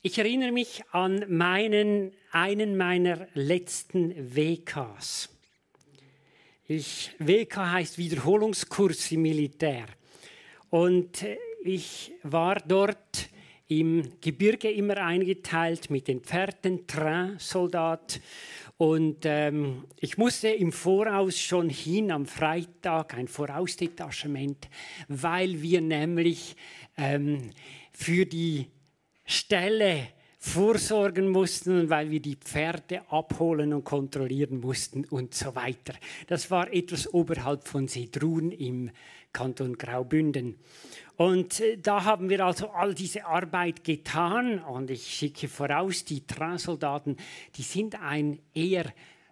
Ich erinnere mich an einen meiner letzten WKs. WK heißt Wiederholungskurs im Militär. Und ich war dort im Gebirge immer eingeteilt mit den Pferden, Train-Soldat. Und ich musste im Voraus schon hin am Freitag, ein Vorausdetachement, weil wir nämlich für die Stelle vorsorgen mussten und weil wir die Pferde abholen und kontrollieren mussten und so weiter. Das war etwas oberhalb von Sedrun im Kanton Graubünden. Und da haben wir also all diese Arbeit getan und ich schicke voraus, die Trainsoldaten, die sind ein eher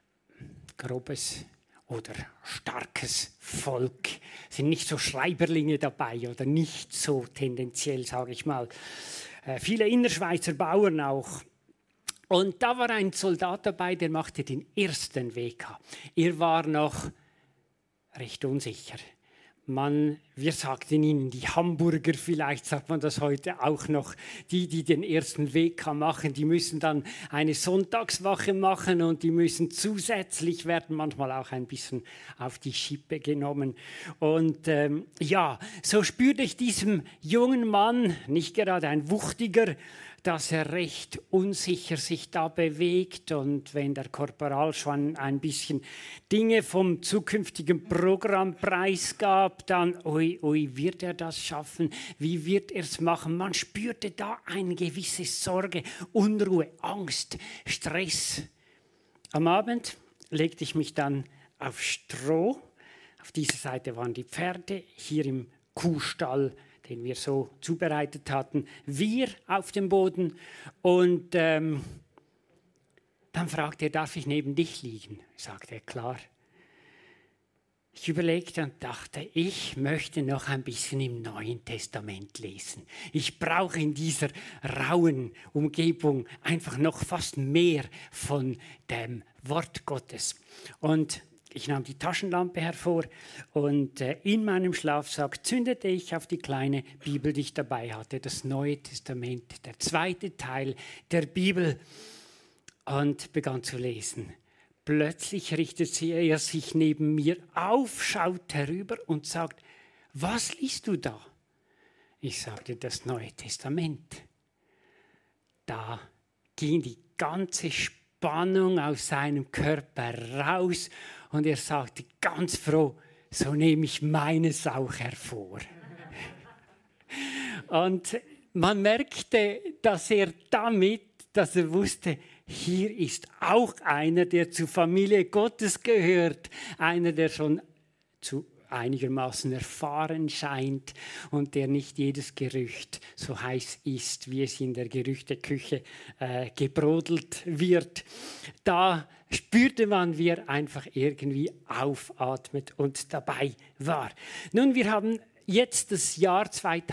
grobes oder starkes Volk, sind nicht so Schreiberlinge dabei oder nicht so tendenziell, sage ich mal. Viele Innerschweizer Bauern auch. Und da war ein Soldat dabei, der machte den ersten WK. Er war noch recht unsicher. Wir sagten ihnen, die Hamburger, vielleicht sagt man das heute auch noch, die den ersten WK machen, die müssen dann eine Sonntagswache machen und die müssen zusätzlich werden manchmal auch ein bisschen auf die Schippe genommen. Und so spürte ich diesem jungen Mann, nicht gerade ein wuchtiger, dass er recht unsicher sich da bewegt und wenn der Korporal schon ein bisschen Dinge vom zukünftigen Programm preisgab, dann, wird er das schaffen? Wie wird er es machen? Man spürte da eine gewisse Sorge, Unruhe, Angst, Stress. Am Abend legte ich mich dann auf Stroh. Auf dieser Seite waren die Pferde, hier im Kuhstall, den wir so zubereitet hatten, wir auf dem Boden. Und dann fragte er, darf ich neben dich liegen? Sagte er, klar. Ich überlegte und dachte, ich möchte noch ein bisschen im Neuen Testament lesen. Ich brauche in dieser rauen Umgebung einfach noch fast mehr von dem Wort Gottes. Und ich nahm die Taschenlampe hervor und in meinem Schlafsack zündete ich auf die kleine Bibel, die ich dabei hatte, das Neue Testament, der zweite Teil der Bibel, und begann zu lesen. Plötzlich richtete er sich neben mir auf, schaut herüber und sagt, was liest du da? Ich sagte, das Neue Testament. Da ging die ganze Spannung aus seinem Körper raus und er sagte ganz froh, so nehme ich meines auch hervor. Und man merkte, dass er wusste, hier ist auch einer, der zur Familie Gottes gehört, einer, der schon einigermaßen erfahren scheint und der nicht jedes Gerücht so heiß ist, wie es in der Gerüchteküche gebrodelt wird. Da spürte man, wie er einfach irgendwie aufatmet und dabei war. Nun, wir haben jetzt das Jahr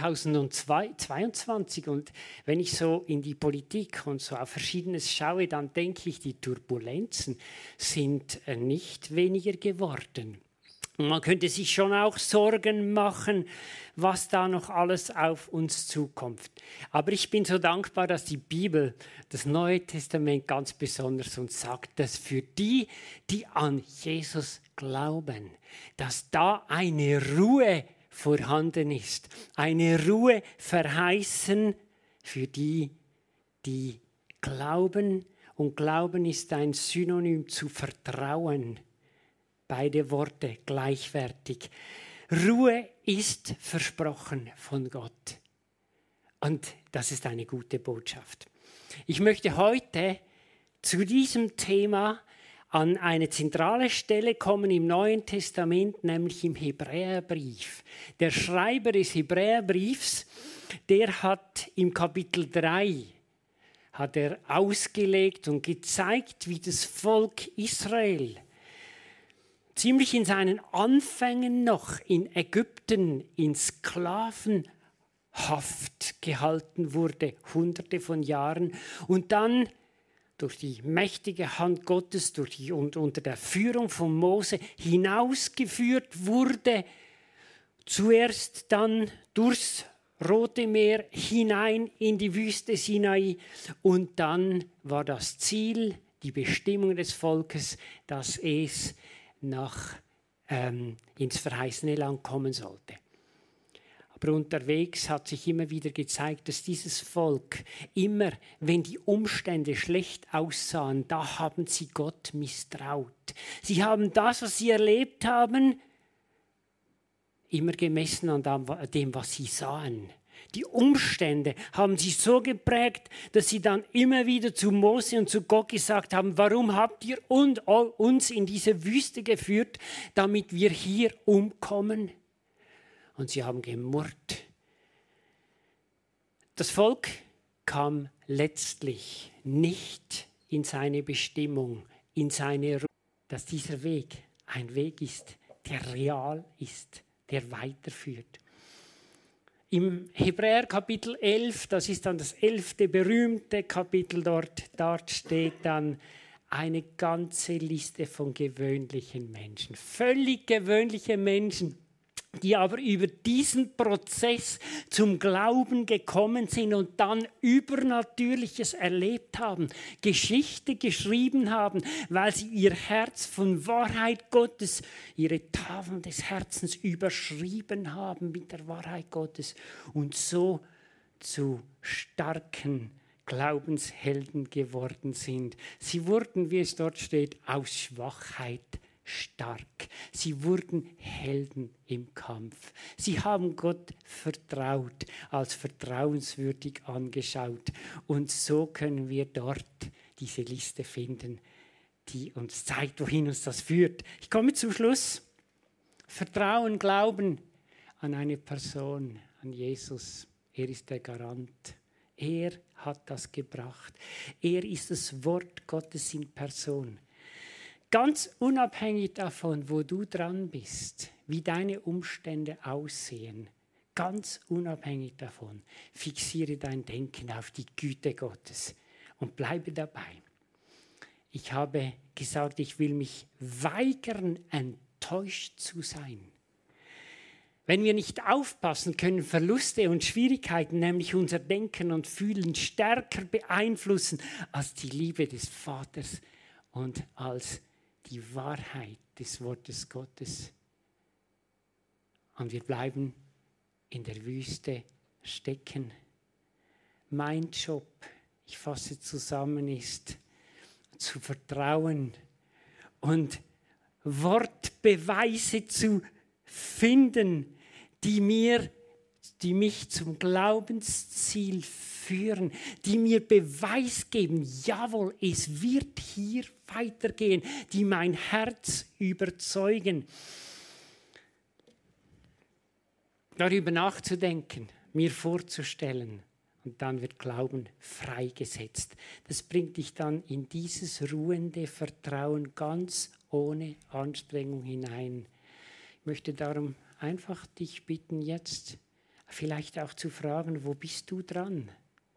2022 und wenn ich so in die Politik und so auf Verschiedenes schaue, dann denke ich, die Turbulenzen sind nicht weniger geworden. Man könnte sich schon auch Sorgen machen, was da noch alles auf uns zukommt. Aber ich bin so dankbar, dass die Bibel, das Neue Testament ganz besonders uns sagt, dass für die, die an Jesus glauben, dass da eine Ruhe vorhanden ist. Eine Ruhe verheißen für die, die glauben. Und Glauben ist ein Synonym zu Vertrauen. Beide Worte gleichwertig. Ruhe ist versprochen von Gott. Und das ist eine gute Botschaft. Ich möchte heute zu diesem Thema an eine zentrale Stelle kommen im Neuen Testament, nämlich im Hebräerbrief. Der Schreiber des Hebräerbriefs, der hat im Kapitel 3 ausgelegt und gezeigt, wie das Volk Israel ziemlich in seinen Anfängen noch in Ägypten in Sklavenhaft gehalten wurde, hunderte von Jahren, und dann durch die mächtige Hand Gottes und unter der Führung von Mose hinausgeführt wurde, zuerst dann durchs Rote Meer hinein in die Wüste Sinai. Und dann war das Ziel, die Bestimmung des Volkes, dass es ins verheißene Land kommen sollte. Aber unterwegs hat sich immer wieder gezeigt, dass dieses Volk immer, wenn die Umstände schlecht aussahen, da haben sie Gott misstraut. Sie haben das, was sie erlebt haben, immer gemessen an dem, was sie sahen. Die Umstände haben sie so geprägt, dass sie dann immer wieder zu Mose und zu Gott gesagt haben, warum habt ihr uns in diese Wüste geführt, damit wir hier umkommen? Und sie haben gemurrt. Das Volk kam letztlich nicht in seine Bestimmung, in seine Ruhe, dass dieser Weg ein Weg ist, der real ist, der weiterführt. Im Hebräer Kapitel 11, das ist dann das 11. berühmte Kapitel dort steht dann eine ganze Liste von gewöhnlichen Menschen, völlig gewöhnliche Menschen, die aber über diesen Prozess zum Glauben gekommen sind und dann Übernatürliches erlebt haben, Geschichte geschrieben haben, weil sie ihr Herz von Wahrheit Gottes, ihre Tafeln des Herzens überschrieben haben mit der Wahrheit Gottes und so zu starken Glaubenshelden geworden sind. Sie wurden, wie es dort steht, aus Schwachheit stark. Sie wurden Helden im Kampf. Sie haben Gott vertraut, als vertrauenswürdig angeschaut. Und so können wir dort diese Liste finden, die uns zeigt, wohin uns das führt. Ich komme zum Schluss. Vertrauen, Glauben an eine Person, an Jesus. Er ist der Garant. Er hat das gebracht. Er ist das Wort Gottes in Person. Ganz unabhängig davon, wo du dran bist, wie deine Umstände aussehen, ganz unabhängig davon, fixiere dein Denken auf die Güte Gottes und bleibe dabei. Ich habe gesagt, ich will mich weigern, enttäuscht zu sein. Wenn wir nicht aufpassen, können Verluste und Schwierigkeiten nämlich unser Denken und Fühlen stärker beeinflussen als die Liebe des Vaters und als die Wahrheit des Wortes Gottes. Und wir bleiben in der Wüste stecken. Mein Job, ich fasse zusammen, ist zu vertrauen und Wortbeweise zu finden, die mich zum Glaubensziel führen, die mir Beweis geben, jawohl, es wird hier weitergehen, die mein Herz überzeugen. Darüber nachzudenken, mir vorzustellen und dann wird Glauben freigesetzt. Das bringt dich dann in dieses ruhende Vertrauen ganz ohne Anstrengung hinein. Ich möchte darum einfach dich bitten, jetzt vielleicht auch zu fragen, wo bist du dran?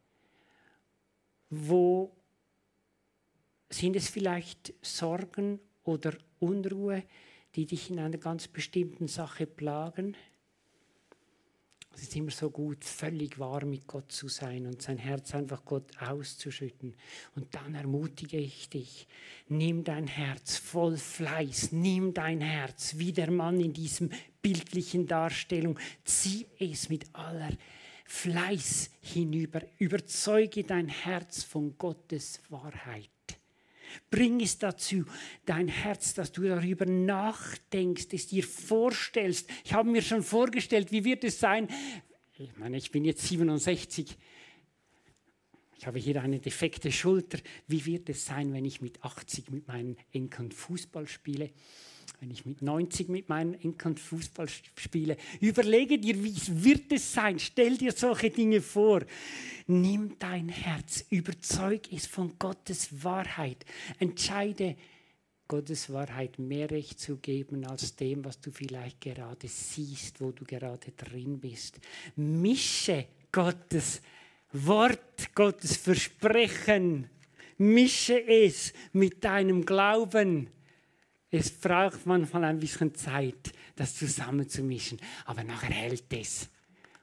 Wo sind es vielleicht Sorgen oder Unruhe, die dich in einer ganz bestimmten Sache plagen? Es ist immer so gut, völlig wahr mit Gott zu sein und sein Herz einfach Gott auszuschütten. Und dann ermutige ich dich, nimm dein Herz voll Fleiß, nimm dein Herz, wie der Mann in diesem bildlichen Darstellung, zieh es mit aller Fleiß hinüber, überzeuge dein Herz von Gottes Wahrheit. Bring es dazu, dein Herz, dass du darüber nachdenkst, es dir vorstellst. Ich habe mir schon vorgestellt, wie wird es sein? Ich meine, ich bin jetzt 67. Ich habe hier eine defekte Schulter. Wie wird es sein, wenn ich mit 80 mit meinen Enkeln Fußball spiele? Wenn ich mit 90 mit meinen Enkeln Fußball spiele? Überlege dir, wie wird es sein? Stell dir solche Dinge vor. Nimm dein Herz, überzeug es von Gottes Wahrheit. Entscheide, Gottes Wahrheit mehr Recht zu geben als dem, was du vielleicht gerade siehst, wo du gerade drin bist. Mische Gottes Wort, Gottes Versprechen, mische es mit deinem Glauben. Es braucht manchmal ein bisschen Zeit, das zusammenzumischen, aber nachher hält es.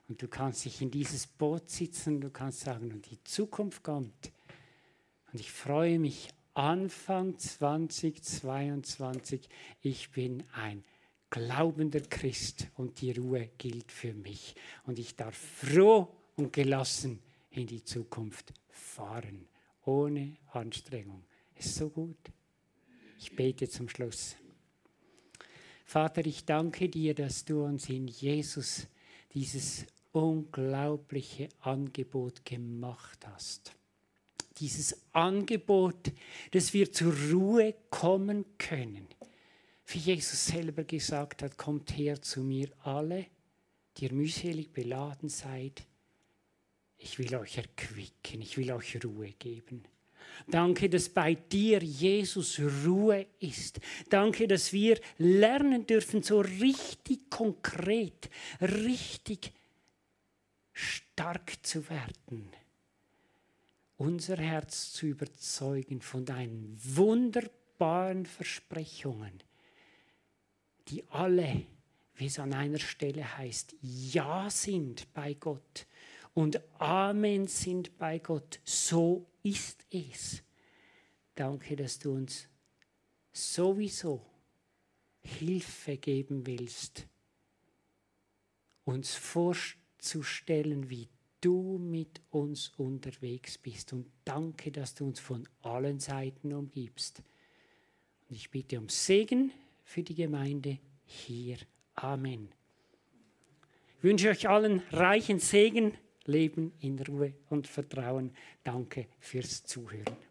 Und du kannst dich in dieses Boot sitzen, du kannst sagen, und die Zukunft kommt. Und ich freue mich, Anfang 2022, ich bin ein glaubender Christ und die Ruhe gilt für mich. Und ich darf froh und gelassen in die Zukunft fahren, ohne Anstrengung. Ist so gut. Ich bete zum Schluss. Vater, ich danke dir, dass du uns in Jesus dieses unglaubliche Angebot gemacht hast. Dieses Angebot, dass wir zur Ruhe kommen können. Wie Jesus selber gesagt hat, kommt her zu mir alle, die ihr mühselig beladen seid. Ich will euch erquicken, ich will euch Ruhe geben. Danke, dass bei dir, Jesus, Ruhe ist. Danke, dass wir lernen dürfen, so richtig konkret, richtig stark zu werden. Unser Herz zu überzeugen von deinen wunderbaren Versprechungen, die alle, wie es an einer Stelle heißt, Ja sind bei Gott und Amen sind bei Gott. So ist es. Danke, dass du uns sowieso Hilfe geben willst, uns vorzustellen, wie du mit uns unterwegs bist. Und danke, dass du uns von allen Seiten umgibst. Und ich bitte um Segen für die Gemeinde hier. Amen. Ich wünsche euch allen reichen Segen, Leben in Ruhe und Vertrauen. Danke fürs Zuhören.